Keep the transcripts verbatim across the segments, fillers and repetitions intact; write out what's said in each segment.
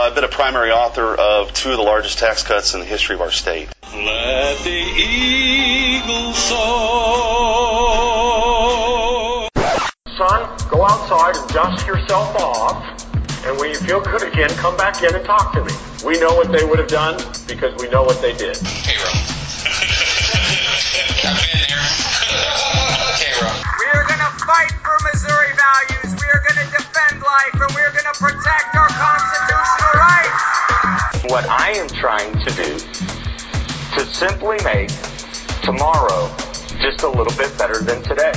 I've been a primary author of two of the largest tax cuts in the history of our state. Let the eagles soar. Son, go outside and dust yourself off, and when you feel good again, come back in and talk to me. We know what they would have done because we know what they did. K-Row. I've been there. K-Row. We are going to fight for Missouri values. We are going to defend life, and we are going to protect our constitutional rights. What I am trying to do to simply make tomorrow just a little bit better than today.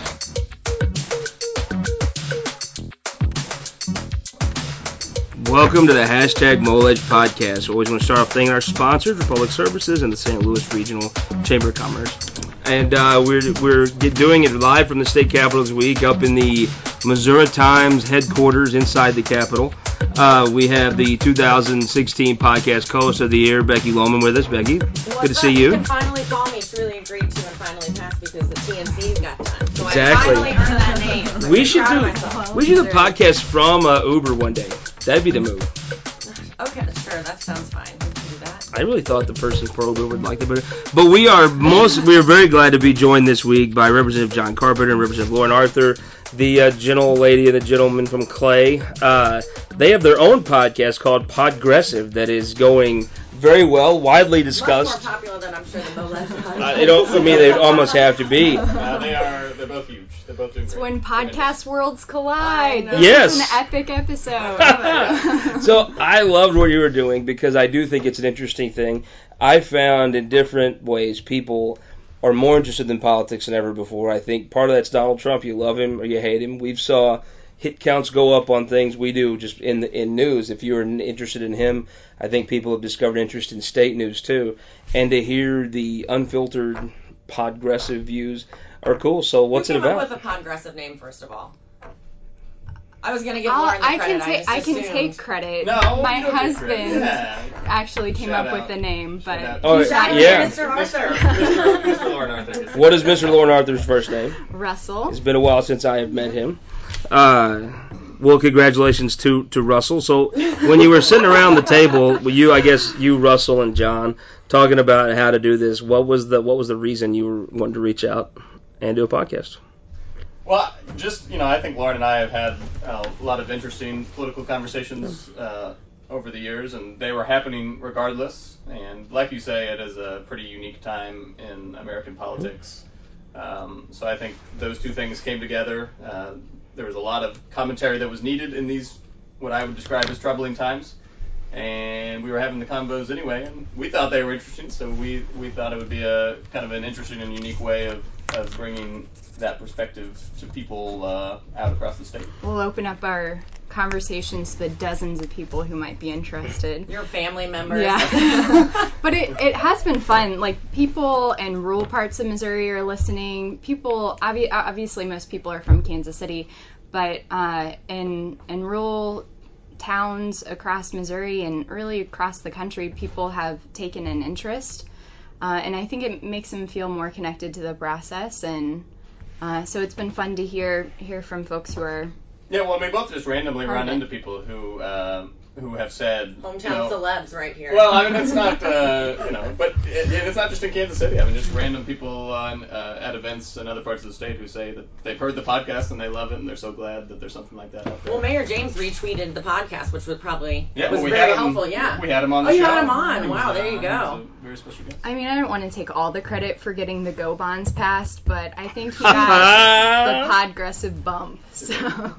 Welcome to the Hashtag Mole Edge Podcast. We always want to start off thanking our sponsors, Republic Services and the Saint Louis Regional Chamber of Commerce. And uh, we're we're get, doing it live from the state capitol this week up in the Missouri Times headquarters inside the Capitol. Uh, we have the two thousand sixteen podcast co-host of the year, Becky Lohman, with us. Becky, What's good to up? see you. You can finally call me. It's really agreed to and finally passed because the T N Cs got done. So Exactly. I finally earned that name. So We I'm should proud do of myself. we should do a podcast from uh, Uber one day. That'd be the move. Okay, sure. That sounds fine. We can do that. I really thought the person from Uber would like it better. But we are most we are very glad to be joined this week by Representative John Carpenter and Representative Lauren Arthur, the uh, gentle lady and the gentleman from Clay. Uh, they have their own podcast called Podgressive that is going very well, widely discussed. Much more popular than I'm sure the Mole-Edge podcast. Uh, they don't, I mean, they almost have to be. Uh, they are. They're both huge. They're both doing It's great. when podcast worlds collide. This Yes. is an epic episode. So I loved what you were doing because I do think it's an interesting thing. I found in different ways people are more interested in politics than ever before. I think part of that's Donald Trump. You love him or you hate him. We've saw hit counts go up on things we do just in the, in news. If you're interested in him, I think people have discovered interest in state news too. And to hear the unfiltered Podgressive views are cool. So what's Who it came about? up with a Podgressive name, first of all? I was going to give I'll- Lauren the I credit. can take just I can assumed. take credit. No, My you don't get credit. husband Yeah. actually came Shout up out. with the name, but Shout out. Oh, Shout out to yeah. Mister Arthur. Mister Mister Lauren Arthur. What is Mister Lauren Arthur's first name? Russell. It's been a while since I have met him. Uh, well, congratulations to, to Russell. So when you were sitting around the table, well, you, I guess you, Russell, and John, talking about how to do this, what was the what was the reason you were wanting to reach out and do a podcast? Well, just, you know, I think Lauren and I have had uh, a lot of interesting political conversations uh, over the years, and they were happening regardless. And like you say, it is a pretty unique time in American politics. Um, so I think those two things came together. Uh, there was a lot of commentary that was needed in these, what I would describe as troubling times. And we were having the convos anyway, and we thought they were interesting, so we, we thought it would be a kind of an interesting and unique way of, of bringing that perspective to people uh, out across the state. We'll open up our conversations to the dozens of people who might be interested. Your family members. Yeah. But it, it has been fun. Like, people in rural parts of Missouri are listening. People, obvi- obviously most people are from Kansas City, but uh, in, in rural towns across Missouri and really across the country, people have taken an interest. Uh, and I think it makes them feel more connected to the process. And uh, so it's been fun to hear hear from folks who are... Yeah, well, we both just randomly Part run of it. into people who um, who have said, Hometown you know, celebs right here. well, I mean, it's not, uh, you know, but it, and it's not just in Kansas City. I mean, just random people on, uh, at events in other parts of the state who say that they've heard the podcast and they love it and they're so glad that there's something like that out there. Well, Mayor James retweeted the podcast, which was probably yeah, was well, we very had him, helpful. Yeah. We had him on the Oh, show. you had him on. He was, Wow, there you uh, go. he was a very special guest. I mean, I don't want to take all the credit for getting the Go bonds passed, but I think he got the Podgressive bump, so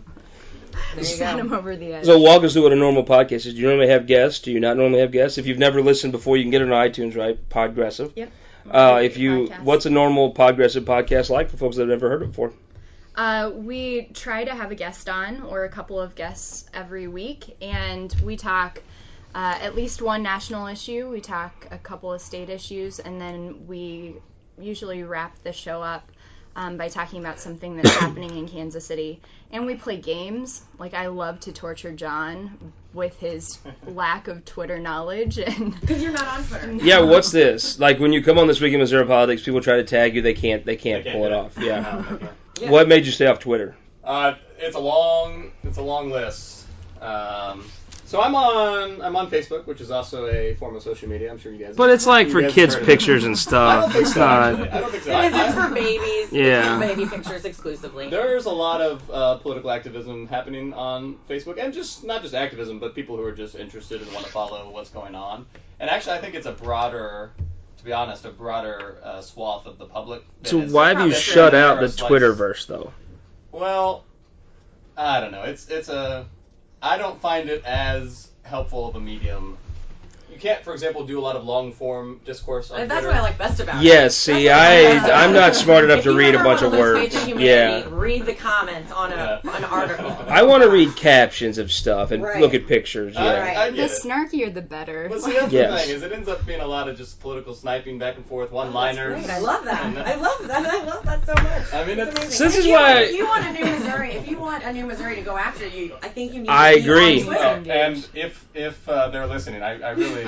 There you sent go. him over the edge. So walk us through what a normal podcast is. Do you normally have guests? Do you not normally have guests? If you've never listened before, you can get it on iTunes, right? Podgressive. Yep. Uh, if you, Podcast. what's a normal Podgressive podcast like for folks that have never heard it before? Uh, we try to have a guest on, or a couple of guests every week, and we talk uh, at least one national issue. We talk a couple of state issues, and then we usually wrap the show up um, by talking about something that's happening in Kansas City. And we play games. Like, I love to torture John with his lack of Twitter knowledge. And Because you're not on Twitter. Yeah, what's this? Like, when you come on This Week in Missouri Politics, people try to tag you. They can't. They can't They can't pull it do it. off. Yeah. No, they can't. Yeah. What made you stay off Twitter? Uh, it's a long, it's a long list. Um, So I'm on I'm on Facebook, which is also a form of social media. I'm sure you guys. But it's like you for guys kids' heard of it. pictures and I stuff. don't think It's so. not. Actually. I don't think so. It is. I- It's I- for babies. Yeah. It's for baby pictures exclusively. There's a lot of uh, political activism happening on Facebook, and just not just activism, but people who are just interested and want to follow what's going on. And actually, I think it's a broader, to be honest, a broader uh, swath of the public. that So is why have you probably shut out the a slice- Twitterverse though? Well, I don't know. It's it's a. I don't find it as helpful of a medium. You can't, for example, do a lot of long form discourse on And that's Twitter. what I like best about it. Yes, see, That's what I like best about I'm it. not smart enough If to you read a ever bunch of wanna lose words. faith in humanity, Yeah. read the comments on a Yeah. an article. I want to read captions of stuff and Right. look at pictures. I- Yeah. Right. I The get it. snarkier the better. But see, that's Yes. the thing, is it ends up being a lot of just political sniping back and forth, Oh, that's one-liners. great. I love that. And, uh, I love that. I love that so much. I mean, It's it's- amazing. So this If is you- why- If you want a new Missouri, if you want a new Missouri to go after you, I think you need to I be agree. on Well, Twitter. and if if uh, they're listening, I, I really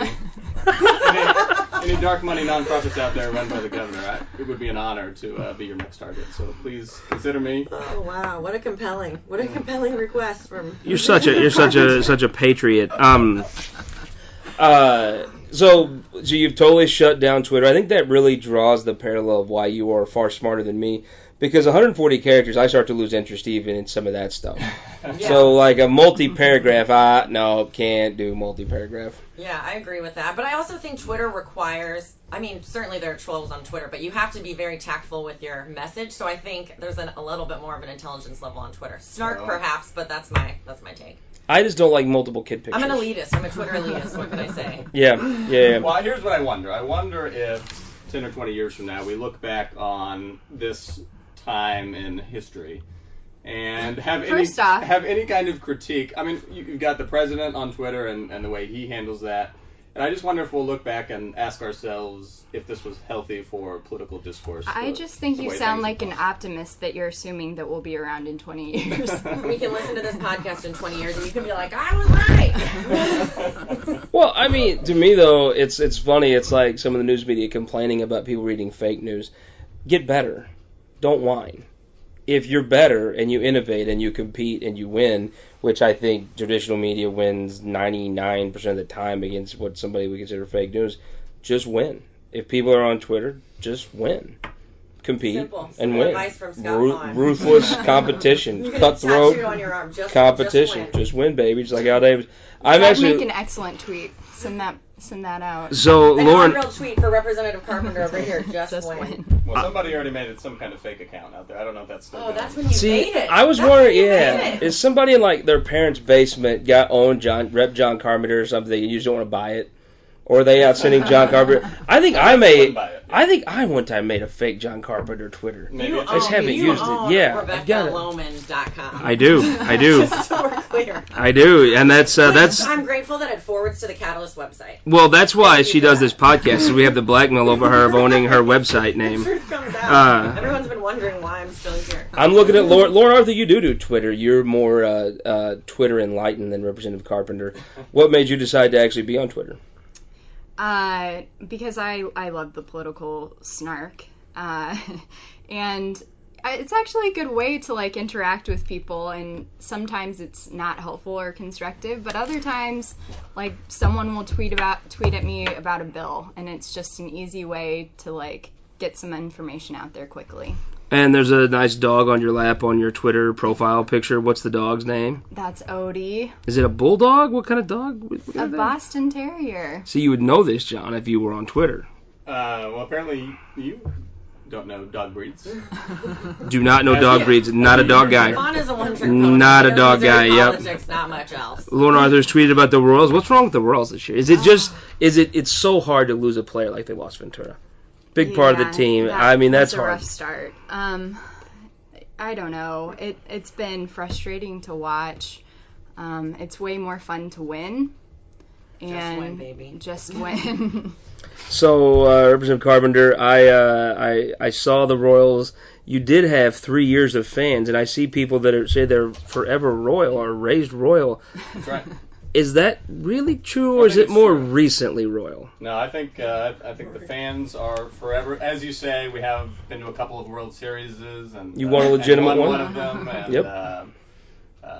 any, any dark money nonprofits out there run by the governor, I, it would be an honor to uh, be your next target. So please consider me. Oh wow, what a compelling, what a compelling request from. You're such a you're such a such a patriot. Um. Uh. So so you've totally shut down Twitter. I think that really draws the parallel of why you are far smarter than me. Because one hundred forty characters, I start to lose interest even in some of that stuff. Yeah. So like a multi-paragraph, I no can't do multi-paragraph. Yeah, I agree with that. But I also think Twitter requires, I mean, certainly there are trolls on Twitter, but you have to be very tactful with your message. So I think there's an, a little bit more of an intelligence level on Twitter. Snark, Oh. perhaps, but that's my that's my take. I just don't like multiple kid pictures. I'm an elitist. I'm a Twitter elitist. What can I say? Yeah, yeah, yeah. Well, here's what I wonder. I wonder if ten or twenty years from now we look back on this time in history and have any First off- have any kind of critique. I mean, you, you've got the president on Twitter and, and the way he handles that. And I just wonder if we'll look back and ask ourselves if this was healthy for political discourse. I the- just think the you way sound things like have an gone. optimist that you're assuming that we'll be around in twenty years. We can listen to this podcast in twenty years and you can be like, I was right. Well, I mean, to me though, it's it's funny. It's like some of the news media complaining about people reading fake news. Get better. Don't whine. If you're better and you innovate and you compete and you win, which I think traditional media wins ninety-nine percent of the time against what somebody would consider fake news, just win. If people are on Twitter, just win. Compete Simple. and Simple win. advice from Scott Ru- Vaughn. ruthless competition, You get a tattoo on cutthroat your arm. Just, competition. Just win. Just win, baby. Just like Al Davis. I'm That'd actually make an excellent tweet. Send that send that out. so An Lauren. unreal tweet for Representative Carpenter over here. Just, Just win. win. Well, somebody already made it some kind of fake account out there. I don't know if that's still Oh, going. that's when you See, made it. I was That's wondering, when you yeah, made it. is somebody in like their parents' basement got owned John Rep John Carpenter or something? You just don't want to buy it, or are they out sending John Carpenter? I think I wouldn't made. buy it. I think I one time made a fake John Carpenter Twitter. Maybe You it's I just own, haven't you used it. own Yeah, I've Rebecca got it. Loman dot com. I do, I do, Just so we're clear. I do, and that's uh, that's I'm grateful that it forwards to the Catalyst website. well, that's why Thank you she for does that. this podcast. So we have the blackmail over her of owning her website The name. truth comes out. Uh, Everyone's been wondering why I'm still here. I'm looking at Lauren, Lauren Arthur. You do do Twitter. You're more uh, uh, Twitter enlightened than Representative Carpenter. What made you decide to actually be on Twitter? Uh, because I, I love the political snark. Uh, and I- it's actually a good way to like interact with people, and sometimes it's not helpful or constructive, but other times like someone will tweet about tweet at me about a bill, and it's just an easy way to like get some information out there quickly. And there's a nice dog on your lap on your Twitter profile picture. What's the dog's name? That's Odie, Is it a bulldog? What kind of dog? What kind a of dog? Boston Terrier. So you would know this, John, if you were on Twitter. Uh, well, apparently you don't know dog breeds. Do not know dog breeds. Not a dog guy. Vaughn is a one-trick Not pony. a dog Missouri guy, yep. Politics, not much else. Lauren Arthur's tweeted about the Royals. What's wrong with the Royals this year? Is it just? Is it? It's so hard to lose a player like they lost Ventura. Big part of the Yeah, team. that- I mean, that's a hard. rough start. Um, I don't know. It it's been frustrating to watch. Um, it's way more fun to win. And win, baby. Just win. So, uh, Representative Carpenter, I, uh, I I saw the Royals. You did have three years of fans, and I see people that are, say they're forever Royal or raised Royal. That's right. Is that really true, or I is think it it's more true. recently Royal? No, I think uh, I think the fans are forever. As you say, we have been to a couple of World Series, and You uh, won a and legitimate won one? one of them. And, Yep. uh, uh,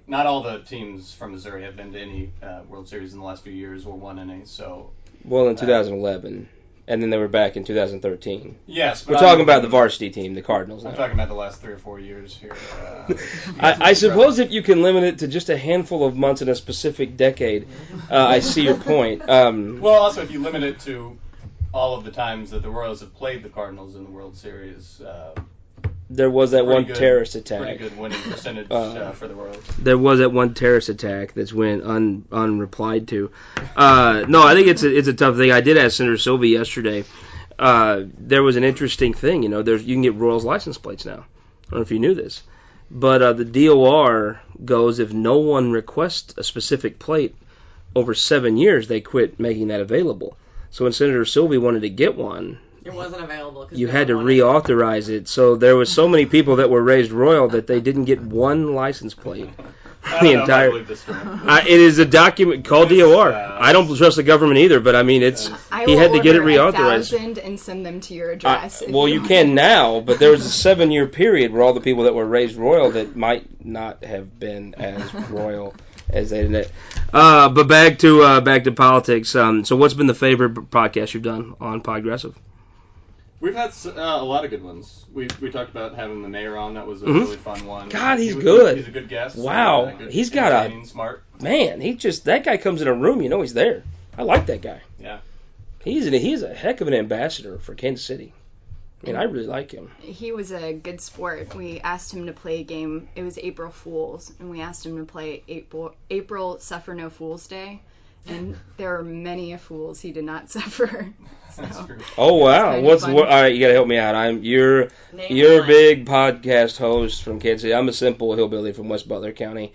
not all the teams from Missouri have been to any uh, World Series in the last few years or won any. So, well, in two thousand eleven, uh, and then they were back in two thousand thirteen. Yes, but we're I'm, talking about the varsity team, the Cardinals. I'm now. talking about the last three or four years here. Uh, I, I suppose if you can limit it to just a handful of months in a specific decade, uh, I see your point. Um, well, also if you limit it to all of the times that the Royals have played the Cardinals in the World Series. Uh, There was that one good, terrorist attack. Pretty good winning percentage uh, uh, for the Royals. There was that one terrorist attack that's went un unreplied to. Uh, no, I think it's a, it's a tough thing. I did ask Senator Sylvie yesterday. Uh, there was an interesting thing. You know, there's you can get Royals license plates now. I don't know if you knew this, but uh, the D O R goes if no one requests a specific plate over seven years, they quit making that available. So when Senator Sylvie wanted to get one, it wasn't available. You no had to wanted. reauthorize it. So there was so many people that were raised royal that they didn't get one license plate. The entire. I, it is a document called D O R. Uh, I don't trust the government either, but I mean, it's I he had to get it reauthorized. A thousand and send them to your address. Uh, well, you, you can now, but there was a seven-year period where all the people that were raised royal that might not have been as royal as they did. Uh, but back to uh, back to politics. Um, so, what's been the favorite podcast you've done on Podgressive? We've had uh, a lot of good ones. We we talked about having the mayor on. That was a mm-hmm. really fun one. God, he's he was, good. He's a good guest. Wow, uh, good, he's got a smart. Man, he just that guy comes in a room, you know he's there. I like that guy. Yeah, he's an, he's a heck of an ambassador for Kansas City. I mean, I really like him. He was a good sport. We asked him to play a game. It was April Fools, and we asked him to play April April Suffer No Fools Day. And there are many a fools he did not suffer. So, oh wow! What's what? All right, you gotta help me out. I'm you're Name you're a big podcast host from Kansas City. I'm a simple hillbilly from West Butler County.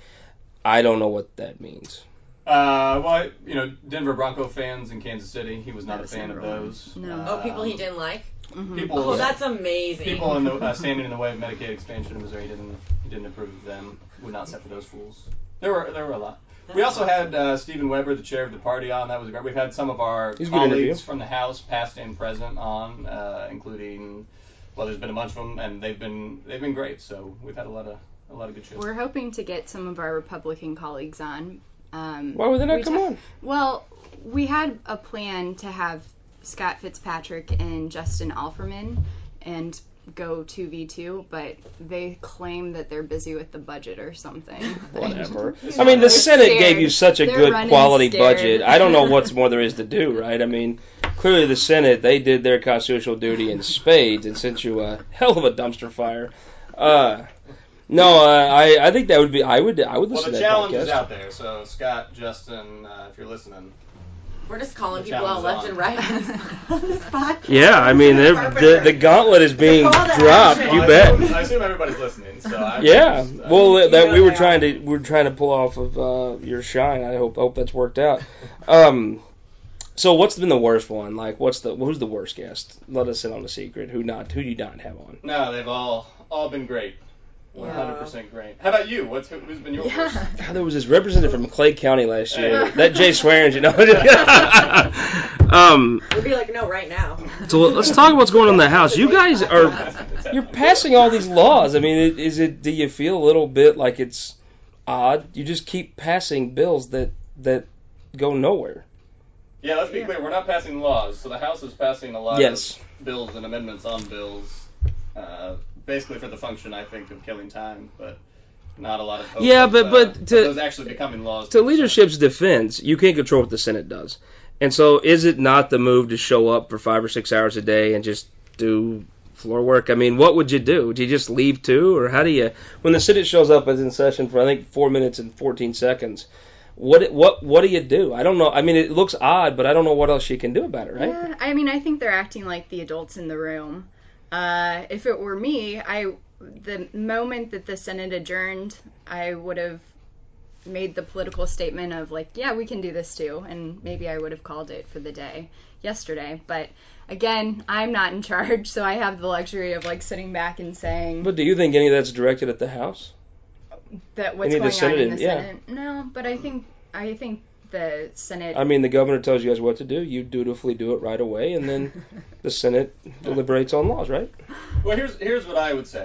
I don't know what that means. Uh, well, you know, Denver Bronco fans in Kansas City. He was not That's a fan of those. No. Um, oh, people he didn't like. Mm-hmm. People. Oh, that's amazing. People in the, uh, standing in the way of Medicaid expansion in Missouri didn't he didn't approve of them. Would not suffer those fools. There were there were a lot. We also had uh, Stephen Weber, the chair of the party, on. That was great. We've had some of our He's colleagues from the House, past and present, on, uh, including, well, there's been a bunch of them, and they've been they've been great. So we've had a lot of a lot of good shows. We're hoping to get some of our Republican colleagues on. Um, Why would they not come ta- on? Well, we had a plan to have Scott Fitzpatrick and Justin Alferman and go two v two, but they claim that they're busy with the budget or something. Whatever. I mean, the Senate scared. gave you such a They're good quality scared. budget. I don't know what's more there is to do, right? I mean, clearly the Senate, they did their constitutional duty in spades and sent you a hell of a dumpster fire. Uh, no, uh, I I think that would be, I would I would listen well, to that challenge podcast. is out there, so Scott, Justin, uh, if you're listening. We're just calling The people out left on. and right on this podcast. Yeah, I mean, the, the gauntlet is being dropped. action. You Well, I bet. assume, I assume everybody's listening. So I'm Yeah, just, uh, well, You that know we were they trying are. to we were trying to pull off of uh, your shine. I hope hope that's worked out. Um, so what's been the worst one? Like, what's the who's the worst guest? Let us in on the secret. Who not who do you not have on? No, they've all all been great. one hundred percent great. How about you? What's who, who's been your worst? God, there was this representative from Clay County last year. That Jay Swearens, you know. um, We'd be like, no, right now. so let's talk about what's going on in the House. You guys are you're passing all these laws. I mean, is it? Do you feel a little bit like it's odd? You just keep passing bills that that go nowhere. Yeah, let's be clear. We're not passing laws. So the House is passing a lot Yes. of bills and amendments on bills, uh, basically for the function, I think, of killing time, but not a lot of hope. Yeah, of, but- uh, but of to- those actually becoming laws. To leadership's defense, you can't control what the Senate does. And so is it not the move to show up for five or six hours a day and just do floor work? I mean, what would you do? Would you just leave too? Or how do you, when the Senate shows up as in session for, I think, four minutes and fourteen seconds, what what what do you do? I don't know. I mean, it looks odd, but I don't know what else you can do about it, right? Yeah, I mean, I think they're acting like the adults in the room. Uh, if it were me, I the moment that the Senate adjourned, I would have made the political statement of like, yeah, we can do this too, and maybe I would have called it for the day yesterday. But again, I'm not in charge, so I have the luxury of like sitting back and saying But do you think any of that's directed at the House? that what's any of the going on Senate- in the yeah. Senate. No, but I think I think the Senate. I mean, the governor tells you guys what to do. You dutifully do it right away, and then the Senate deliberates on laws, right? Well, here's here's what I would say.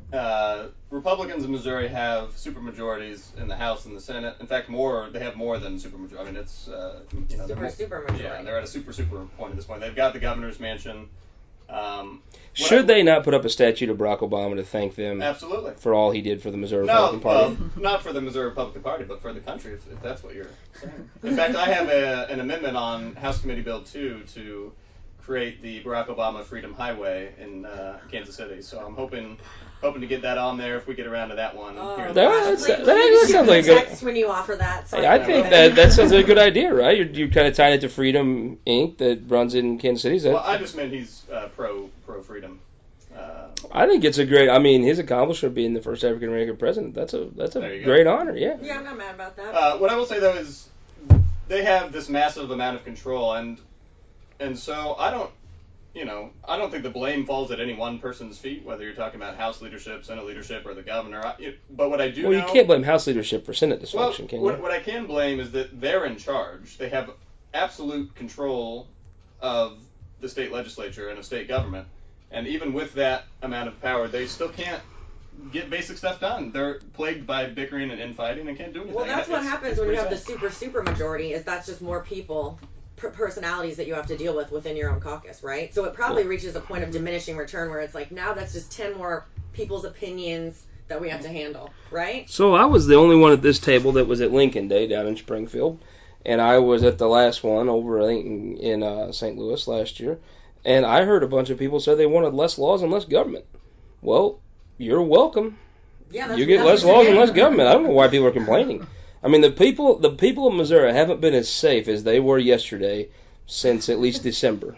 uh, Republicans in Missouri have supermajorities in the House and the Senate. In fact, more they have more than supermajority. I mean, it's uh, you know, super they're, super majority. Yeah, they're at a super super point at this point. They've got the governor's mansion. Um, Should I, they not put up a statue to Barack Obama to thank them absolutely for all he did for the Missouri no, Republican Party? well, not for the Missouri Republican Party, but for the country, if, if that's what you're saying. In fact, I have a, an amendment on House Committee Bill two to create the Barack Obama Freedom Highway in uh, Kansas City. So I'm hoping hoping to get that on there if we get around to that one. Oh, here in that, the that's, next that, that sounds like a good. Text when you offer that. So Hey, I think that that sounds like a good idea, right? You're, you're kind of tying it to Freedom Incorporated that runs in Kansas City. Is that? Well, I just meant he's uh, pro pro freedom. Uh, I think it's a great. I mean, his accomplishment being the first African American president. That's a that's a great go. honor. Yeah. Yeah, I'm not mad about that. Uh, what I will say though is they have this massive amount of control, and and so I don't, you know, I don't think the blame falls at any one person's feet, whether you're talking about House leadership, Senate leadership, or the governor. I, it, but what I do well, know, you can't blame House leadership for Senate dysfunction, well, can you? What, what I can blame is that they're in charge. They have absolute control of the state legislature and of state government. And even with that amount of power, they still can't get basic stuff done. They're plagued by bickering and infighting and can't do anything. Well, that's what It's- happens it's when you pretty have the sad. super super majority. Is that's just more people, per- personalities that you have to deal with within your own caucus, right? So it probably reaches a point of diminishing return where it's like now that's just ten more people's opinions that we have to handle, right? So I was the only one at this table that was at Lincoln Day down in Springfield, and I was at the last one over I think in, in uh, Saint Louis last year. And I heard a bunch of people say they wanted less laws and less government. Well, you're welcome. Yeah, that's, You get that's less what you laws and get. less government. I don't know why people are complaining. I mean, the people the people of Missouri haven't been as safe as they were yesterday since at least December.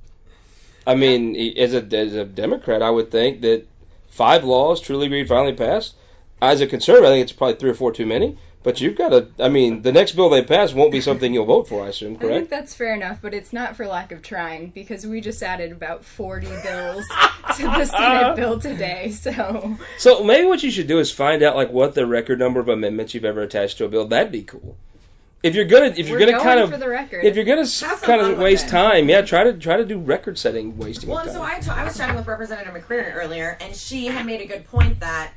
I mean, as a as a Democrat, I would think that five laws truly agreed finally passed. As a conservative, I think it's probably three or four too many. But you've got to, I mean, the next bill they pass won't be something you'll vote for, I assume, I think correct? that's fair enough, but it's not for lack of trying, because we just added about forty bills to the Senate bill today, so... So maybe what you should do is find out, like, what the record number of amendments you've ever attached to a bill. That'd be cool. If you're gonna, if you're We're gonna going kind of, for the record. if you're gonna Have some kind fun of with waste it. time, yeah, try to try to do record setting wasting Well, of and time. so I, t- I was chatting with Representative McCrimmon earlier, and she had made a good point that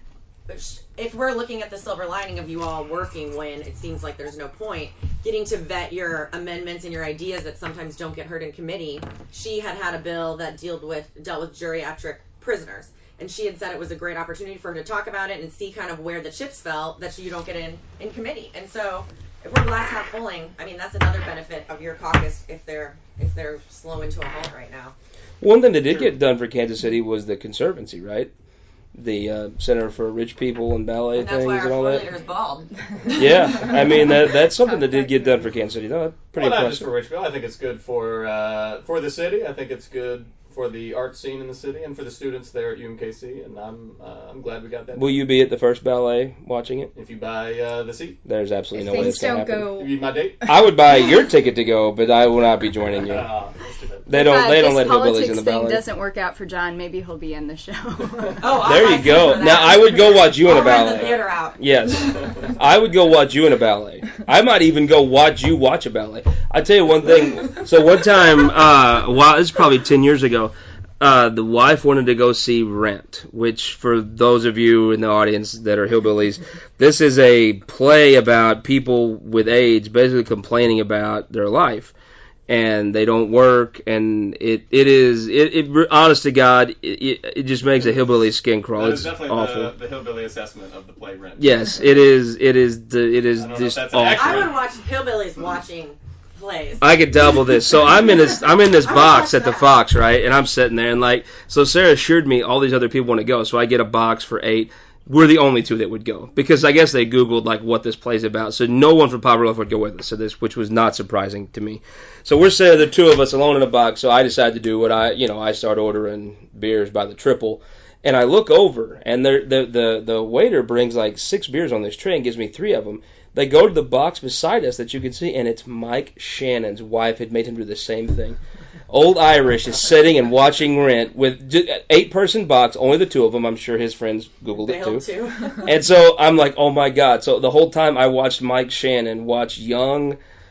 if we're looking at the silver lining of you all working when it seems like there's no point, getting to vet your amendments and your ideas that sometimes don't get heard in committee, she had had a bill that dealt with dealt with geriatric prisoners. And she had said it was a great opportunity for her to talk about it and see kind of where the chips fell that you don't get in, in committee. And so if we're glass half fulling, I mean, that's another benefit of your caucus if they're if they're slowing to a halt right now. One thing that did get done for Kansas City was the Conservancy, right? The uh, Center for Rich People and ballet And that's things why our and all floor that. leader is bald. Yeah, I mean that that's something that did get done for Kansas City. No, that's pretty well, not just impressive. for Richville. I think it's good for uh, for the city. I think it's good for the art scene in the city and for the students there at U M K C. And I'm uh, I'm glad we got that. Will you be at the first ballet watching it? If you buy uh, the seat, There's absolutely If no way things it's going to don't happen. go... you need my date. I would buy your ticket to go, but I will not be joining you. Uh, that's too bad. They don't. If, uh, They don't let this hillbillies politics in the thing ballet. doesn't work out for John, maybe he'll be in the show. Oh, I'll There buy you tickets go. for that. Now I would go watch you in I'll a rent the ballet. theater out. Yes, I would go watch you in a ballet. I might even go watch you watch a ballet. I tell you one thing. So one time, uh, wow, this is probably ten years ago. Uh, the wife wanted to go see Rent, which for those of you in the audience that are hillbillies, this is a play about people with AIDS basically complaining about their life. And they don't work, and it it is it, it honest to God, it, it, it just makes a hillbilly skin crawl. That It's is definitely awful. the, the hillbilly assessment of the play Rent. Yes, it is. It is. The, it is I don't know if just that's awful. accurate. I would watch hillbillies watching plays. I could double this. So I'm in this. I'm in this I would box watch at the that. Fox, right? And I'm sitting there, and like, so Sarah assured me all these other people want to go, so I get a box for eight. We're the only two that would go because I guess they Googled like what this play's about. So no one from Popular Love would go with us. So this, which was not surprising to me. So we're sitting the two of us alone in a box. So I decided to do what I, you know, I start ordering beers by the triple, and I look over, and the the the the waiter brings like six beers on this tray and gives me three of them. They go to the box beside us that you can see, and it's Mike Shannon's wife had made him do the same thing. Old Irish is sitting and watching Rent with eight-person box, only the two of them. I'm sure his friends Googled it Failed too. too. And so I'm like, oh my God. So the whole time I watched Mike Shannon watch young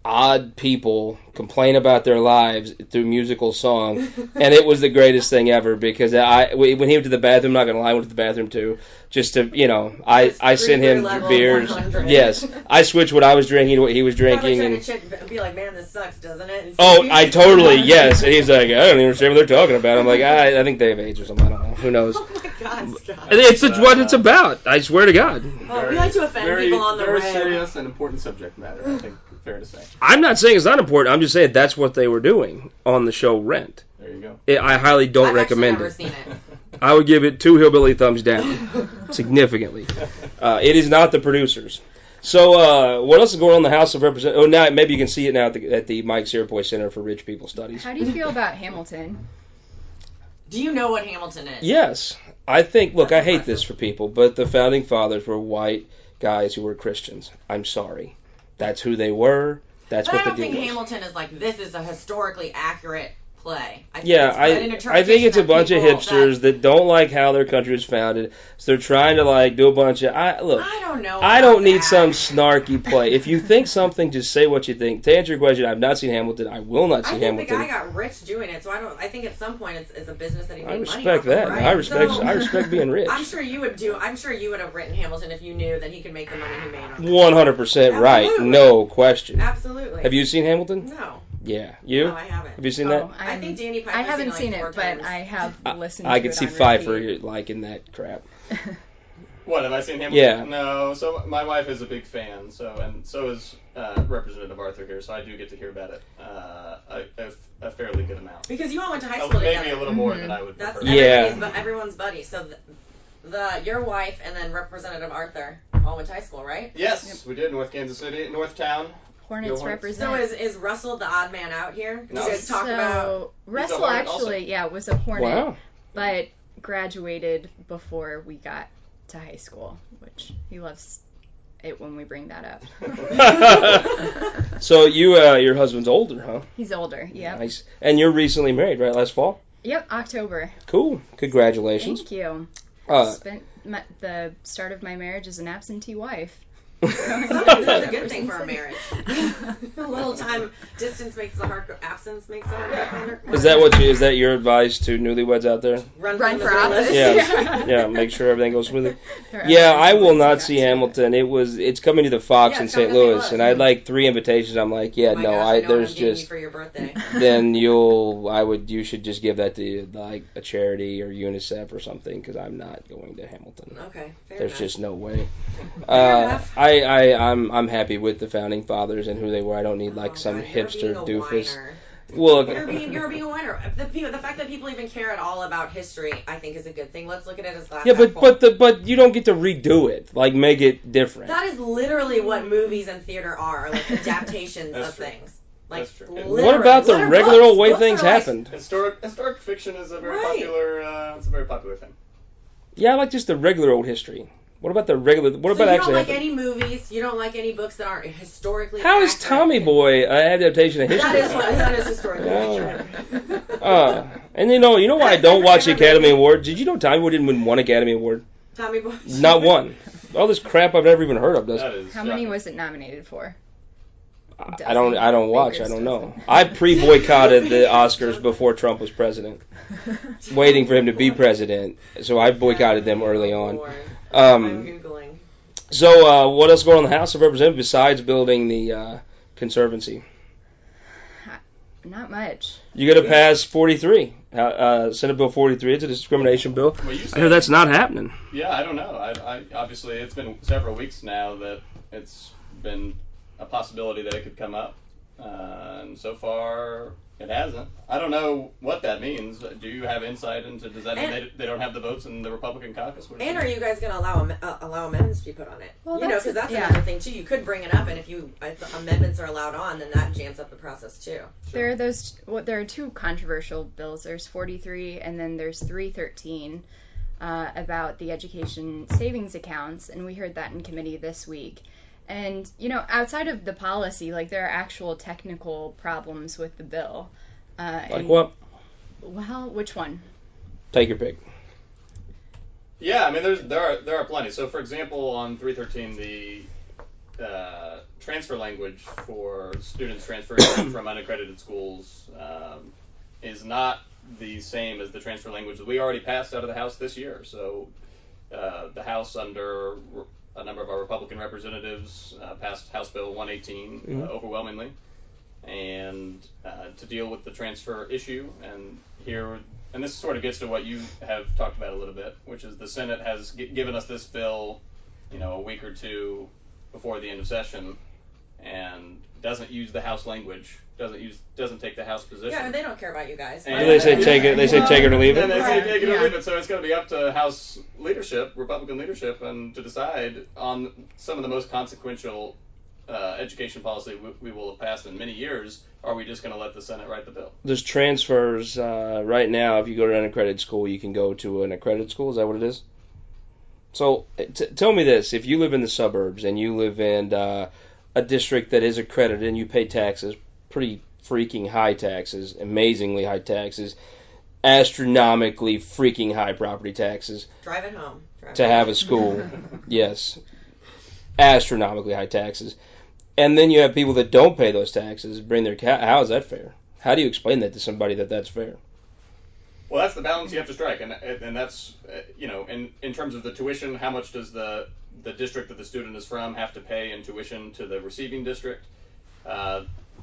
odd people complain about their lives through musical song, and it was the greatest thing ever because I when he went to the bathroom, I'm not gonna lie, I went to the bathroom too, just to you know, I Just I sent him level beers. one hundred. Yes, I switched what I was drinking to what he was drinking, Probably and trying to check, be like, man, this sucks, doesn't it? And oh, see- I totally yes, and he's like, I don't even understand what they're talking about. I'm like, I I think they have AIDS or something. I don't know. Who knows? Oh my God, Scott. It's, it's what it's about. I swear to God. Oh, we like to offend very, people on the very reg. serious and important subject matter. I think fair to say. I'm not saying it's not important. I'm just saying that's what they were doing on the show Rent. There you go. It, I highly don't I've recommend actually never it. seen it. I would give it two hillbilly thumbs down, significantly. Uh, it is not the producers. So, uh, what else is going on in the House of Representatives? Oh, now maybe you can see it now at the, at the Mike Sirapoy Center for Rich People Studies. How do you feel about Hamilton? Do you know what Hamilton is? Yes, I think. Look, That's I hate impressive. this for people, but the founding fathers were white guys who were Christians. I'm sorry, that's who they were. That's But what I don't the deal think was. Hamilton is like, this is a historically accurate play. I think Yeah, it's I an I interpretation think it's a that bunch of people hipsters that, don't like how their country was founded, so they're trying to like do a bunch of. I look. I don't know. I about don't need that. some snarky play. If you think something, just say what you think. To answer your question, I've not seen Hamilton. I will not I see think Hamilton. the guy got rich doing it, so I don't. I think at some point it's, it's a business that he made I money off respect of, that. right? I respect. So, I respect being rich. I'm sure you would do. I'm sure you would have written Hamilton if you knew that he could make the money he made on it. One hundred percent right. Absolutely. No question. Absolutely. Have you seen Hamilton? No. Yeah. You? No, I haven't. Have you seen Oh, that? I I'm- think Danny Piper's I haven't seen seen it, like, it, four but times. I have I, listened I to could it see on Pfeiffer repeat. liking that crap. What, have I seen Hamilton? Yeah. No, so my wife is a big fan, so and so is uh, Representative Arthur here, so I do get to hear about it uh, a, a, a fairly good amount. Because you all went to high Uh, school maybe together. a little more Mhm. than I would That's prefer. Yeah. everybody's, bu- everyone's buddy. So the, the your wife and then Representative Arthur all went to high school, right? Yes, we did. North Kansas City, Northtown. Hornets Go Hornets. represent. So is is Russell the odd man out here? Did No. you guys talk so about? Russell Hornet actually, also. yeah, was a Hornet, Wow. but graduated before we got to high school, which he loves it when we bring that up. So you, uh, your husband's older, huh? He's older, yep. Nice. And you're recently married, right? Last fall. Yep, October. Cool. Congratulations. Thank you. Uh, Spent my, the start of my marriage as an absentee wife. Sometimes that's a good thing for a marriage. A little time distance makes the heart go, absence makes the heart go fonder. Is that what you, is that your advice to newlyweds out there? Run, Run the for Missouri office. list? Yeah, yeah. Make sure everything goes smoothly. There are Yeah, other I will ways not to see do it. Hamilton. It was it's coming to the Fox Yeah, in it's Saint coming to Saint Louis, Louis. and I had like three invitations. I'm like, yeah, Oh my no, gosh, I I know there's what I'm getting you just for your birthday. then you'll I would you should just give that to like a charity or UNICEF or something because I'm not going to Hamilton. Okay, fair There's enough. just no way. Fair Uh, enough. I I I'm I'm happy with the founding fathers and who they were. I don't need like Oh, some God, you're hipster being a doofus. whiner. Well, You're being you're being a whiner. The people, the fact that people even care at all about history, I think, is a good thing. Let's look at it as glass yeah, half but full. but the but you don't get to redo it. Like make it different. That is literally what movies and theater are, like adaptations That's of true. things. Like, That's true. literally. What about the What are regular books? old way Books things are like- happened? Historic historic fiction is a very Right. popular. Uh, it's a very popular thing. Yeah, I like just the regular old history. What about the regular? What So about you don't actually? like happened? any movies? You don't like any books that aren't historically How is accurate? Tommy Boy an adaptation of history? That is what that is historically Yeah. accurate. Uh, and you know, you know why I don't watch the Academy Award? Did you know Tommy Boy didn't win one Academy Award? Tommy Boy. Not one. All this crap I've never even heard of does. That is How many shocking. was it nominated for? I don't. I don't watch. I Baker's don't know. dozen. I pre-boycotted the Oscars before Trump was president, waiting for him to be president. So I boycotted them early on. Lord. I'm Um, googling. so uh, what else going on in the House of Representatives besides building the uh, conservancy? Not much. You got to pass forty-three, uh, uh, Senate Bill forty-three. It's a discrimination bill. Well, you I said- hear that's not happening. Yeah, I don't know. I, I obviously it's been several weeks now that it's been a possibility that it could come up, uh, and so far it hasn't. I don't know what that means. Do you have insight into? Does that mean And- they, they don't have the votes in the Republican caucus? What does And that are mean? you guys going to allow am- uh, allow amendments to be put on it? Well, you know, that's- because that's yeah. another thing too. You could bring it up, and if you if amendments are allowed on, then that jams up the process too. There are those. Well, there are two controversial bills. There's forty-three, and then there's three thirteen uh, about the education savings accounts, and we heard that in committee this week. And you know, outside of the policy, like there are actual technical problems with the bill. Uh, Like and- what? Well, which one? Take your pick. Yeah, I mean, there's there are there are plenty. So, for example, on three thirteen, the uh, transfer language for students transferring from unaccredited schools um, is not the same as the transfer language that we already passed out of the House this year. So uh, the House, under a number of our Republican representatives, uh, passed House Bill one eighteen mm-hmm. uh, overwhelmingly, and uh, to deal with the transfer issue. And here, and this sort of gets to what you have talked about a little bit, which is the Senate has g- given us this bill, you know, a week or two before the end of session, and doesn't use the House language, doesn't use, doesn't take the House position. Yeah, and they don't care about you guys. And, they say take it. They say take it or leave it. And they say take it yeah. or leave it. So it's going to be up to House leadership, Republican leadership, and to decide on some of the most consequential uh, education policy we, we will have passed in many years. Are we just going to let the Senate write the bill? There's transfers uh, right now. If you go to an unaccredited school, you can go to an accredited school. Is that what it is? So t- tell me this: if you live in the suburbs and you live in uh, a district that is accredited and you pay taxes, pretty freaking high taxes, amazingly high taxes, astronomically freaking high property taxes. Drive it home. Drive to it have home. a school, yes, astronomically high taxes. And then you have people that don't pay those taxes, bring their ca- how is that fair? How do you explain that to somebody that that's fair? Well, that's the balance you have to strike, and and that's uh, you know, in in terms of the tuition, how much does the the district that the student is from have to pay in tuition to the receiving district, uh,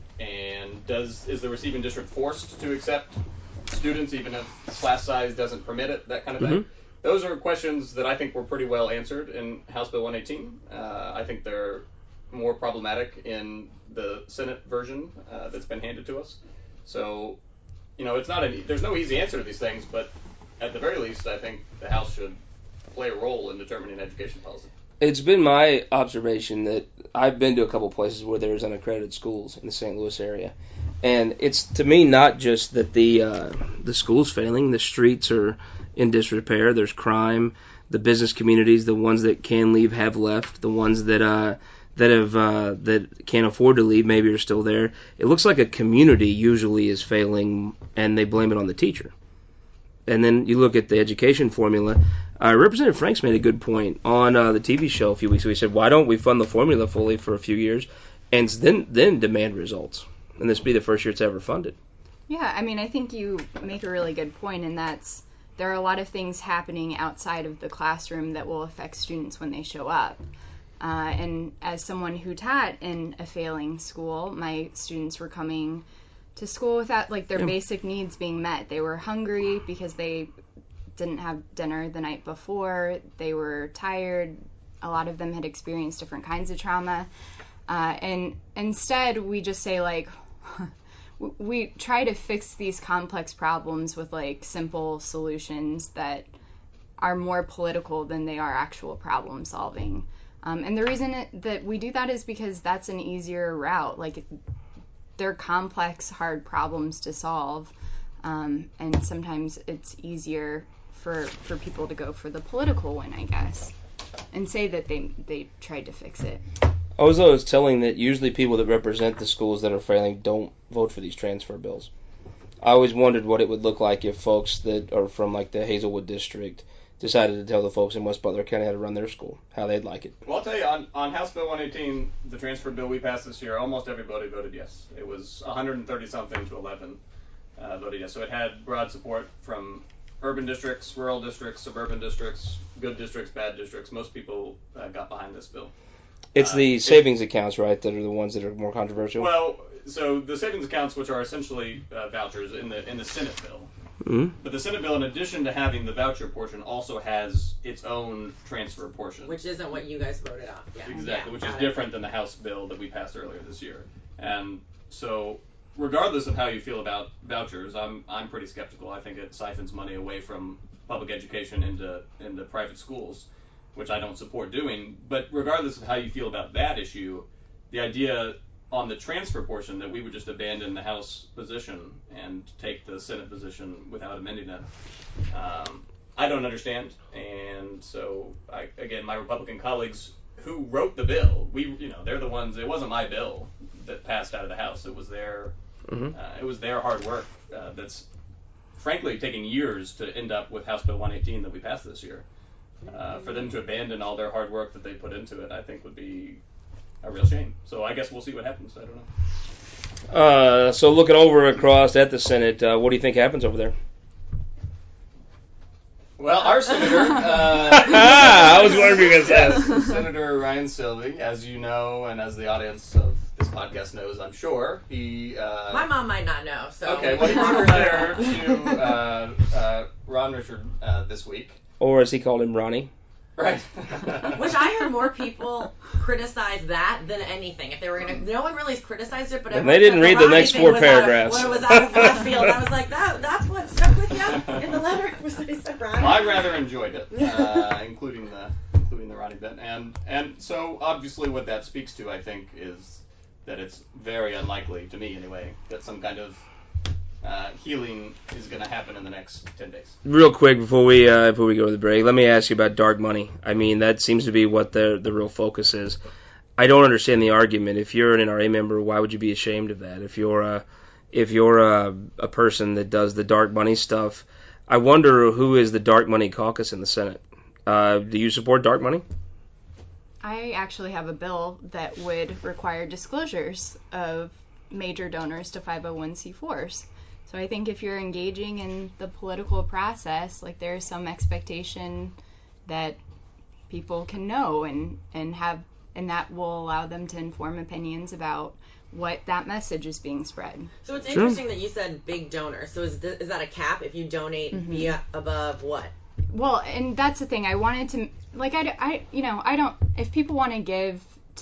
and does is the receiving district forced to accept students even if class size doesn't permit it, that kind of thing. Mm-hmm. Those are questions that I think were pretty well answered in House Bill one eighteen. Uh, I think they're more problematic in the Senate version uh, that's been handed to us. So, you know, it's not an, there's no easy answer to these things, but at the very least, I think the House should play a role in determining education policy. It's been my observation that I've been to a couple places where there's unaccredited schools in the Saint Louis area, and it's to me not just that the uh, the school's failing, the streets are in disrepair, there's crime, the business communities, the ones that can leave have left, the ones that uh, that have uh, that can't afford to leave maybe are still there. It looks like a community usually is failing, and they blame it on the teacher. And then you look at the education formula. Uh, Representative Franks made a good point on uh, the T V show a few weeks ago. He said, why don't we fund the formula fully for a few years and then then demand results? And this be the first year it's ever funded. Yeah, I mean, I think you make a really good point, and that's there are a lot of things happening outside of the classroom that will affect students when they show up. Uh, and as someone who taught in a failing school, my students were coming to school without like their yeah. basic needs being met. They were hungry because they didn't have dinner the night before. They were tired. A lot of them had experienced different kinds of trauma. Uh, and instead, we just say like, we try to fix these complex problems with like simple solutions that are more political than they are actual problem solving. Um, and the reason it, that we do that is because that's an easier route. Like, they're complex, hard problems to solve, um, and sometimes it's easier for for people to go for the political one, I guess, and say that they they tried to fix it. I was always telling that usually people that represent the schools that are failing don't vote for these transfer bills. I always wondered what it would look like if folks that are from like the Hazelwood district decided to tell the folks in West Butler County how to run their school, how they'd like it. Well, I'll tell you, on, on House Bill one eighteen, the transfer bill we passed this year, almost everybody voted yes. It was one hundred thirty something to eleven uh, voted yes. So it had broad support from urban districts, rural districts, suburban districts, good districts, bad districts. Most people uh, got behind this bill. It's uh, the it, savings accounts, right, that are the ones that are more controversial? Well, so the savings accounts, which are essentially uh, vouchers in the in the Senate bill. Mm-hmm. But the Senate bill, in addition to having the voucher portion, also has its own transfer portion. Which isn't what you guys voted on. Yeah. Exactly, yeah, which is it. different than the House bill that we passed earlier this year. And so, regardless of how you feel about vouchers, I'm I'm pretty skeptical. I think it siphons money away from public education into into private schools, which I don't support doing. But regardless of how you feel about that issue, the idea on the transfer portion that we would just abandon the House position and take the Senate position without amending it, um, I don't understand. And so, I, again, my Republican colleagues who wrote the bill, we, you know, they're the ones. It wasn't my bill that passed out of the House. It was their, mm-hmm. uh, it was their hard work uh, that's, frankly, taking years to end up with House Bill one eighteen that we passed this year. Uh, for them to abandon all their hard work that they put into it, I think would be a real shame. So I guess we'll see what happens. I don't know. Uh, so looking over across at the Senate, uh, what do you think happens over there? Well, our senator, uh, I was wondering if you were going to say that. Senator Ryan Silvey, as you know, and as the audience of this podcast knows, I'm sure, he... Uh, My mom might not know, so... Okay, well, he wrote a letter to uh, uh, Ron Richard uh, this week. Or as he called him, Ronnie. Right. Which I heard more people criticize that than anything. If they were gonna, no one really criticized it, but and they didn't read the, the next four paragraphs. When it was out of left field, I was like, that, that's what stuck with you in the letter. Was that he said Ronnie? Well, I rather enjoyed it, uh, including the including the Ronnie bit, and and so obviously what that speaks to, I think, is that it's very unlikely, to me anyway, that some kind of Uh, healing is going to happen in the next ten days. Real quick before we uh, before we go to the break, let me ask you about dark money. I mean, that seems to be what the the real focus is. I don't understand the argument. If you're an N R A member, why would you be ashamed of that? If you're a if you're a, a person that does the dark money stuff, I wonder who is the dark money caucus in the Senate. Uh, do you support dark money? I actually have a bill that would require disclosures of major donors to five oh one c fours. So I think if you're engaging in the political process, like there's some expectation that people can know and, and have, and that will allow them to inform opinions about what that message is being spread. So it's Sure. interesting that you said big donor. So is th- is that a cap if you donate Mm-hmm. via above what? Well, and that's the thing. I wanted to, like, I, I you know, I don't, if people want to give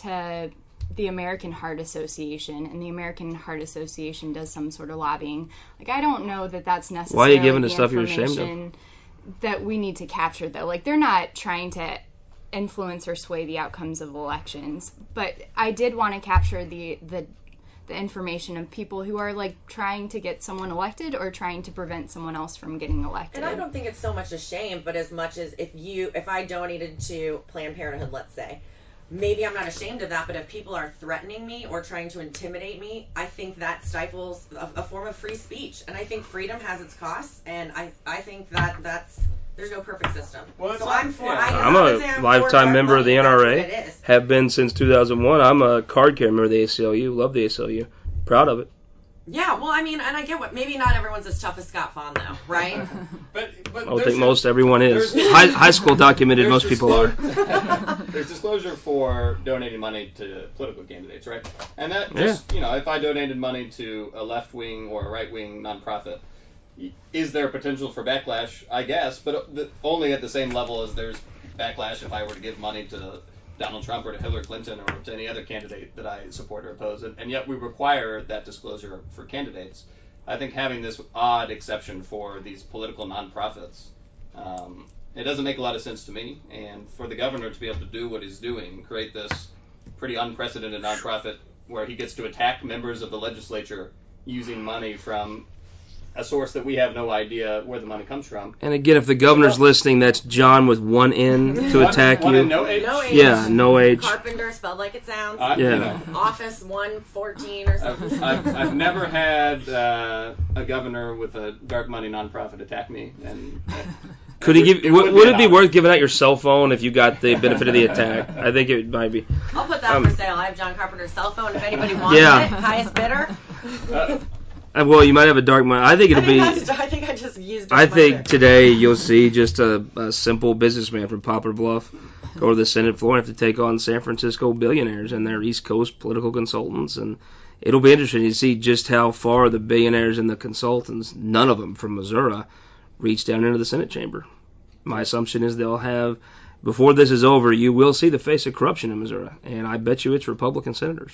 to the American Heart Association, and the American Heart Association does some sort of lobbying. Like, I don't know that that's necessarily Why are you giving the the stuff you're ashamed of? information that we need to capture, though. Like, they're not trying to influence or sway the outcomes of elections. But I did want to capture the the the information of people who are, like, trying to get someone elected or trying to prevent someone else from getting elected. And I don't think it's so much a shame, but as much as if you, if I donated to Planned Parenthood, let's say, maybe I'm not ashamed of that, but if people are threatening me or trying to intimidate me, I think that stifles a, a form of free speech. And I think freedom has its costs, and I I think that that's, there's no perfect system. Well, so not, I'm for, yeah. I, I'm I'm a I'm lifetime for member of the N R A, It is. have been since two thousand one. I'm a card carrier member of the A C L U, love the A C L U, proud of it. Yeah, well, I mean, and I get what, maybe not everyone's as tough as Scott Fahn, though, right? But, but I would there's think a- most everyone is. there's- High, high school documented, there's most people are. disclosure- There's disclosure for donating money to political candidates, right? And that just, you know, if I donated money to a left-wing or a right-wing nonprofit, y- is there potential for backlash? I guess, but the, only at the same level as there's backlash if I were to give money to Donald Trump or to Hillary Clinton or to any other candidate that I support or oppose, and, and yet we require that disclosure for candidates. I think having this odd exception for these political nonprofits, um, it doesn't make a lot of sense to me. And for the governor to be able to do what he's doing, create this pretty unprecedented nonprofit where he gets to attack members of the legislature using money from a source that we have no idea where the money comes from. And again, if the governor's listening, that's John with one N to One- attack one you. and no H. No H. Yeah, no H. Carpenter, spelled like it sounds. I, Yeah. you know, Office one fourteen or something. I've, I've, I've never had uh, a governor with a dark money nonprofit attack me, and uh, Could he give? it Would, would would be it be an worth giving out your cell phone if you got the benefit of the attack? I think it might be. I'll put that Um, for sale. I have John Carpenter's cell phone. If anybody wants Yeah. it, highest bidder. Uh, Uh, well, you might have a dark money. I think I it'll think, be. that's, I think I just used. I my think bid. today you'll see just a, a simple businessman from Poplar Bluff go to the Senate floor and have to take on San Francisco billionaires and their East Coast political consultants, and it'll be interesting to see just how far the billionaires and the consultants, none of them from Missouri, reach down into the Senate chamber. My assumption is they'll have, before this is over, you will see the face of corruption in Missouri, and I bet you it's Republican senators.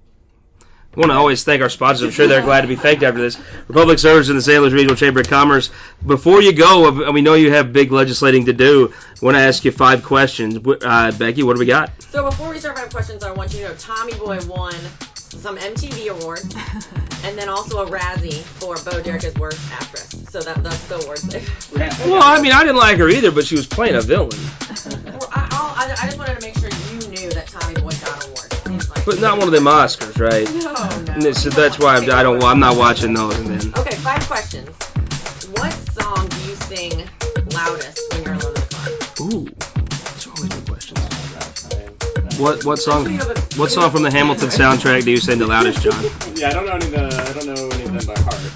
I want to always thank our sponsors. I'm sure they're glad to be thanked after this. Republic Service and the Saint Louis Regional Chamber of Commerce. Before you go, and we know you have big legislating to do, I want to ask you five questions. Uh, Becky, what do we got? So before we start five questions, I want you to know Tommy Boy won some M T V awards and then also a Razzie for Bo Derek as worst actress. So that that's the awards. Well, I mean, I didn't like her either, but she was playing a villain. Well, I, I'll- I, I just wanted to make sure you knew that Tommy Boy got awards. Seems like- But not one of them Oscars, right? No, And no. So that's why I'm, I don't. I'm not watching those. And then Okay, five questions. What song do you sing loudest when you're alone in the car? ooh, these are always good questions. I, I What what song? You have a What song from the Hamilton soundtrack do you sing the loudest, John? Yeah, I don't know any of the, I don't know any of them by heart.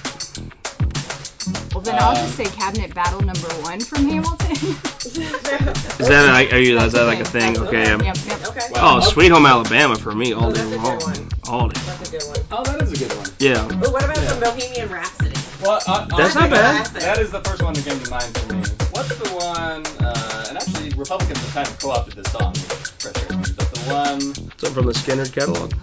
Well, then I'll just say Cabinet Battle Number One from Hamilton. Is that like, are you? Is that like a thing? Okay. Um, Yep, yep. Okay. Wow. oh, Sweet Home Alabama for me all Oh, day that's a good long. one. All day. That's a good one. Oh, that is a good one. Yeah. Oh, what about Yeah. some Bohemian Rhapsody? Well, uh, That's honestly, not bad. That is the first one that came to mind for me. What's the one? Uh, and actually, Republicans have kind of co-opted this song, which frustrates me. But the one, Something from the Skinner catalog.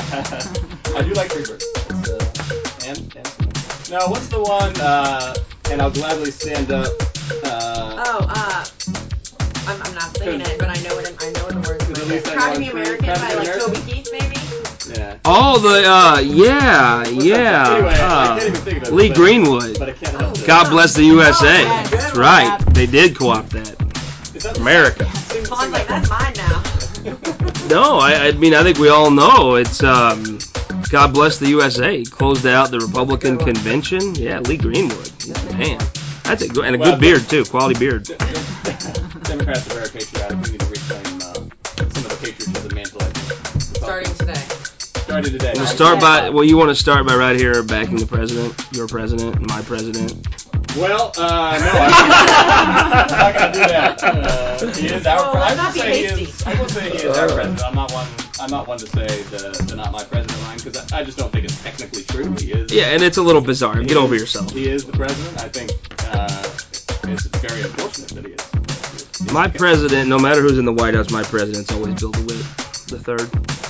I do like Freebird. It's, uh, and and no, what's the one? Uh, and I'll gladly stand up. Uh, Oh, uh, I'm, I'm not singing it, but I know what I'm, I know what the words At are. least I Proud know to be it's free. American Proud to by be like American? Toby Keith, maybe. yeah. Oh, the uh, yeah, yeah. Anyway, I uh, can't even think of it. Lee but- Greenwood. But I can't help it. God bless the U S A. Oh, yeah, good That's one. right. They did co-opt that. Is that America. Sing, Paul's sing like, that that's mine now. No, I, I mean I think we all know it's um, God bless the U S A. Closed out the Republican That's a good one. convention. Yeah, Lee Greenwood. Man, that's a good and a Well, good beard too. Quality beard. Democrats are very patriotic. We need to reclaim uh, some of the patriotism mantle. I think. Starting today. Starting today. We'll start by well, you want to start by right here backing the president, your president, my president. Well, uh, no, I'm not going to do that. Uh, he is our. Oh, pre- I let's will not be say he hasty. is. I will say he is our president. I'm not one. I'm not one to say the, the not my president line because I, I just don't think it's technically true. He is. Yeah, and it's a little bizarre. he Get over is- yourself. He is the president. I think uh, it's very unfortunate that he is. My president, no matter who's in the White House, my president's always Bill DeWitt, the third,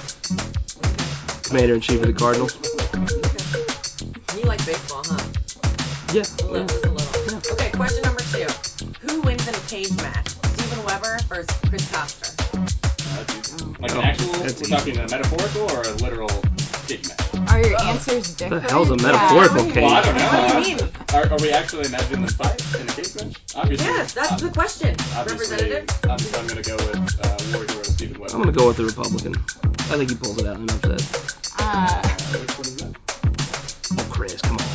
commander in chief of the Cardinals. You like baseball, huh? Yeah. A little, just a little. Okay, question number two. Who wins in a cage match? Stephen Weber versus Chris Koster? Uh, that's easy. Like Oh, an actual. that's We're easy. talking a metaphorical or a literal cage match. Are your answers different? The hell's a Yeah. metaphorical Yeah. cage? Well, I don't know. What do you mean? Are, are we actually imagining them fight in a cage match? Obviously. Yes, that's the question. Obviously, Representative? obviously I'm going to go with uh, war hero Stephen Weber. I'm gonna go with the Republican. I think he pulls it out in an upset. Uh, Uh, which one is that? Oh, Chris, come on.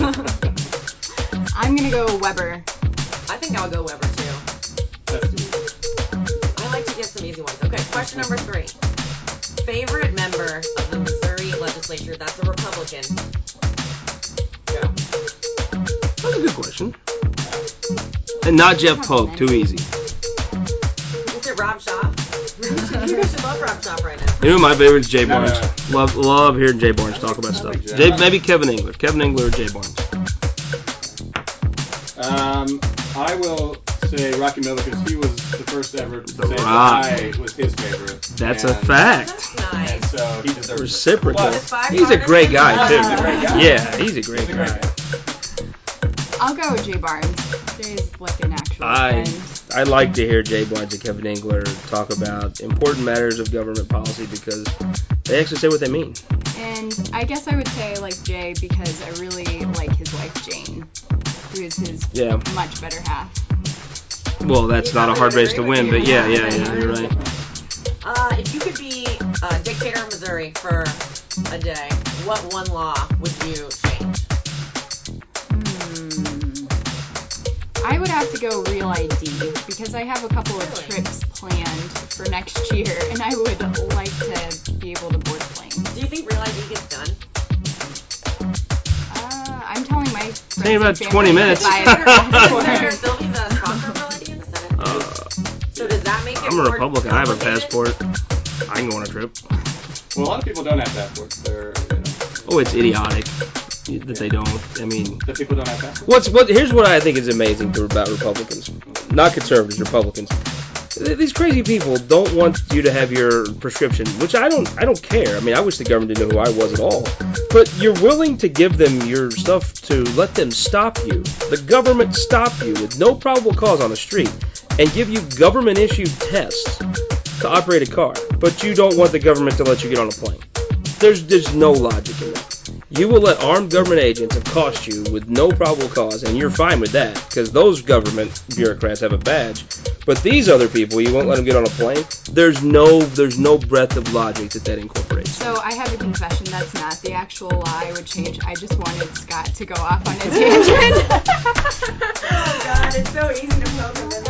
I'm gonna go Weber. I think I'll go Weber too. That's too easy. I like to get some easy ones. Okay, question number three. Favorite member of the Missouri legislature that's a Republican? Go. That's a good question. And not Jeff Pope. Too easy. Is it Rob Shaw? you should love Rob Shaw right now. You know my favorite is Jay No, no, Barnes. no. Love love hearing Jay Barnes talk about I stuff. like Jay. Jay, maybe Kevin Engler. Kevin Engler or Jay Barnes. Um, I will say Rocky Miller because he was the first ever to The say that Rock. I was his favorite. That's a And- fact. That's And nice. so he deserves Reciprocal. it. Is five He's a great guy partisan? too. He's a great guy. Yeah, he's a great He's a great guy. guy. I'll go with Jay Barnes. Jay's like an actual I friend. I like to hear Jay Barnes and Kevin Engler talk about important matters of government policy because they actually say what they mean. And I guess I would say I like Jay because I really like his wife Jane, who is his Yeah. much better half. Well, that's You not a probably hard would race to agree win, with but me. yeah, yeah, yeah, you're right. Uh, if you could be a dictator of Missouri for a day, what one law would you change? Hmm. I would have to go Real I D because I have a couple of Really? trips planned for next year, and I would like to be able to board planes. Do you think Real I D gets done? Uh, I'm telling my friends Take about and family twenty to minutes. buy a Senator passport. still be the sponsor of Real I D in the Senate? Uh, So does that make it I'm a more Republican. I have a complicated? passport. I can go on a trip. Well, a lot of people don't have passports. They're, you know, Oh, it's idiotic that they don't. I mean, that people don't have passports. what's what? Here's what I think is amazing to, about Republicans, not conservatives, Republicans. Th- These crazy people don't want you to have your prescription, which I don't. I don't care. I mean, I wish the government didn't know who I was at all. But you're willing to give them your stuff to let them stop you. The government stop you with no probable cause on the street and give you government-issued tests to operate a car, but you don't want the government to let you get on a plane. There's there's no logic in that. You will let armed government agents accost you with no probable cause, and you're fine with that, because those government bureaucrats have a badge. But these other people, you won't let them get on a plane. There's no there's no breadth of logic that that incorporates. So I have a confession. That's not the actual law I would change. I just wanted Scott to go off on a tangent. Oh God, it's so easy to poke him in there.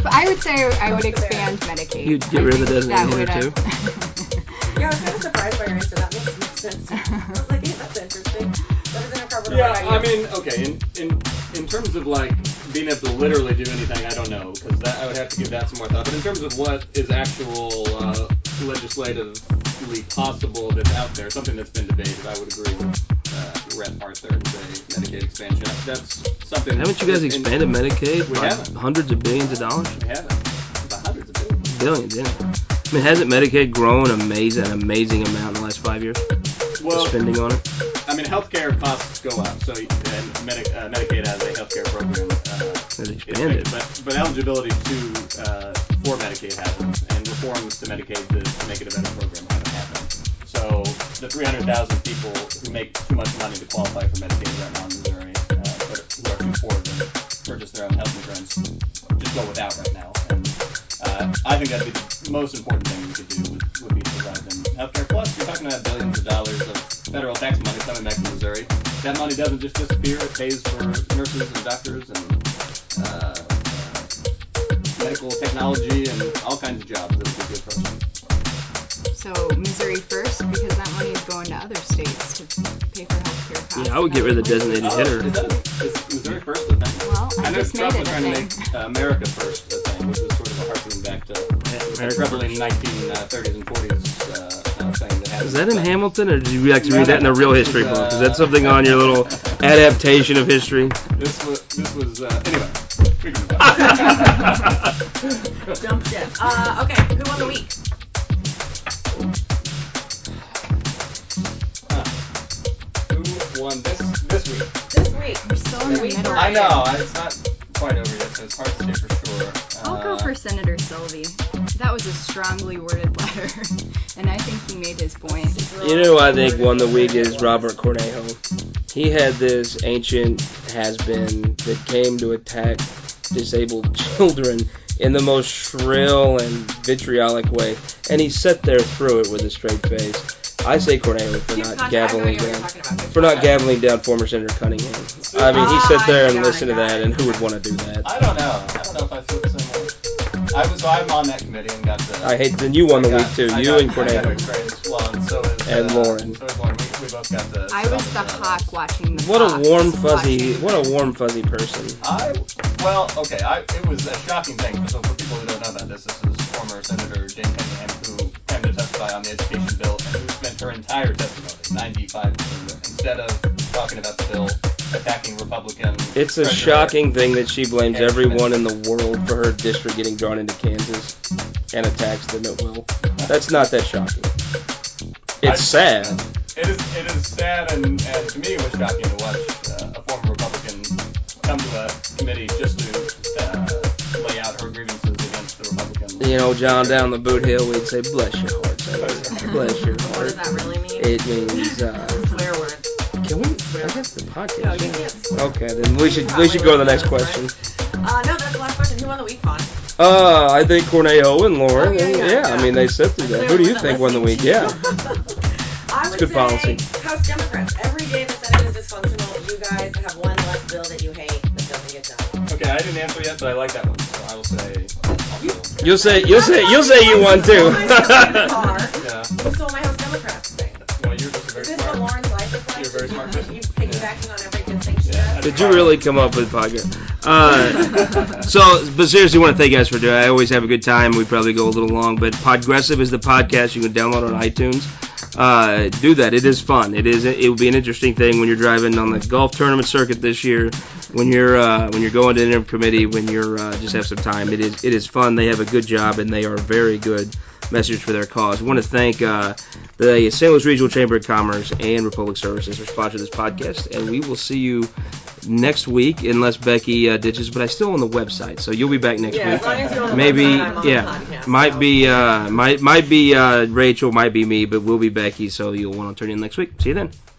But I would say I would expand Medicaid. You'd get rid of the designated would, hitter, uh, too? Yeah, I was kind of surprised by your answer. That makes more sense. I was like, hey, that's interesting. Representative Carpenter, Yeah, what about I you? mean, okay, in, in in terms of like being able to literally do anything, I don't know, because that I would have to give that some more thought. But in terms of what is actual uh, legislatively possible that's out there, something that's been debated, I would agree with uh, Rep Arthur and say Medicaid expansion. That's something. Haven't you guys in- expanded Medicaid We by haven't. hundreds of billions of dollars? We haven't. By hundreds of billions. Billions, yeah. I mean, hasn't Medicaid grown amazing, an amazing amount in the last five years? Well, the spending on it? I mean, healthcare costs go up, so and Medi- uh, Medicaid has a healthcare program. Uh, It's expanded. But, but eligibility to uh, for Medicaid hasn't, and reforms to Medicaid to, to make it a better program haven't happened. So the three hundred thousand people who make too much money to qualify for Medicaid right now in Missouri, uh, but who are too poor to purchase their own health insurance, just go without right now. And uh, I think that'd be the most important thing we could do would, would be to provide them healthcare. Plus, you're talking about billions of dollars of federal tax money coming back to Missouri. That money doesn't just disappear. It pays for nurses and doctors and uh, uh, medical technology and all kinds of jobs. That would be good for us. So Missouri first, because that money is going to other states to pay for healthcare costs. Yeah, I would get rid of the designated Oh, hitter. is, that, is Missouri first a thing? Well, I, I know just Trump made was it a trying thing. to make uh, America first a thing, which was sort of a harkening back to a troubling nineteen thirties and forties uh, uh, thing that happened. Is that in Hamilton, or did you actually No, read that in no, a real no. history This was, book? Is uh, that something on your little adaptation of history? This was, this was uh, anyway. We can move on. Jump ship. Uh, okay, who won the week? Huh. Who won this this week? This week. We're still in The the week middle. we're I in. know, I- it's not quite over yet, so it's hard to say for sure. I'll go Uh, for Senator Sylvie. That was a strongly worded letter, and I think he made his point. You know who I think won the week is Robert Cornejo. He had this ancient has-been that came to attack disabled children in the most shrill and vitriolic way, and he sat there through it with a straight face. I say Cornejo for Give not context. I have no gaveling idea what you're down, talking about. for not gaveling down former Senator Cunningham. I mean, he Ah, sat there and got it, listened to got that, it. and who would want to do that? I don't know. I don't know if I feel the same way. I was, so I'm on that committee and got to. I hate. Then you won the I got- week too. I You got- and I got to Cornejo. experience, well, and so is And uh, Lauren. So is Lauren. We, we both got to. I sit was on the panel. hawk watching the What a fox warm fuzzy. watching What a the- warm fuzzy person. I well, okay. I it was a shocking thing. So for people who don't know about this, this is former Senator Jane Cunningham who came to testify on the education bill and who spent her entire testimony, ninety-five percent of it, instead of talking about the bill, attacking Republican. It's a treasurer. shocking thing that she blames Harris everyone Smith. in the world for her district getting drawn into Kansas and attacks the no will. That's not that shocking. It's I- sad. It is it is sad and, and to me it was shocking to watch uh, a former Republican come to a committee just to uh, lay out her grievances against the Republican. You know, John, down the boot hill, we'd say, bless your heart, Senator. Bless your What does heart. that really mean? It means, uh, Swear word. can we, I guess the No, podcast. you can't swear. Okay, then we should, we should go to the next question. Uh, no, that's the last question. Who won the week, Fawn? Uh, I think Cornejo and Lauren, Oh, yeah, and yeah, yeah, yeah. I mean, they sit through that. Who do you think won the week? Yeah. I would good say policy. House Democrats. Every day the Senate is dysfunctional, you guys have one less bill that you hate that doesn't get done. Okay, I didn't answer yet, but I like that one, so I will say. Also, You'll say, you'll say, you'll say you won too. You yeah. stole my House Democrats thing. Well, you're just a very Is this smart. what Lauren's life is like? You're a very smart person. You piggybacking on every good thing she Yeah, does? Did you really come up with podcast? Uh, so, but seriously, I want to thank you guys for doing it. I always have a good time. We probably go a little long, but Podgressive is the podcast you can download on iTunes. Uh, do that. It is fun. It is. It will be an interesting thing when you're driving on the golf tournament circuit this year. When you're uh, when you're going to an interim committee. When you're uh, just have some time. It is. It is fun. They have a good job and they are very good message for their cause. I want to thank uh, the Saint Louis Regional Chamber of Commerce and Republic Services for sponsoring this podcast, and we will see you next week unless Becky uh, ditches, but I still on the website, so you'll be back next Yeah, week. as long as you're on the Maybe, website, I'm on the yeah, podcast, might so. be, uh, might might be uh, Rachel, might be me, but we'll be Becky, so you'll want to turn in next week. See you then.